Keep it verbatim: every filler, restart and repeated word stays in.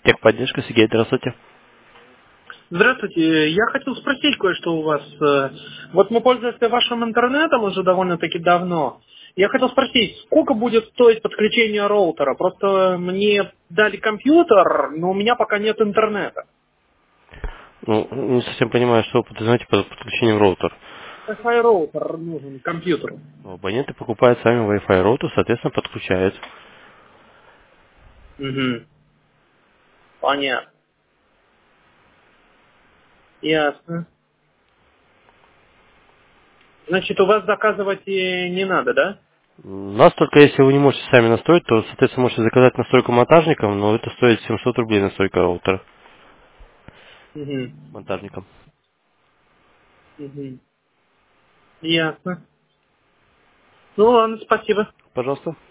Техподдержка, Сергей, здравствуйте. Здравствуйте, я хотел спросить кое-что у вас. Э, Вот мы пользуемся вашим интернетом уже довольно-таки давно. Я хотел спросить, сколько будет стоить подключение роутера? Просто мне дали компьютер, но у меня пока нет интернета. Ну, не совсем понимаю, что вы подразумеваете под подключением роутер. Wi-Fi роутер нужен к компьютеру. Ну, абоненты покупают сами Wi-Fi роутер, соответственно, подключают. Угу. Понятно. Ясно. Значит, у вас заказывать и не надо, да? У нас только если вы не можете сами настроить, то, соответственно, можете заказать настройку монтажником, но это стоит семьсот рублей настройка роутера Угу. монтажником. Угу. Ясно. Ну ладно, спасибо. Пожалуйста.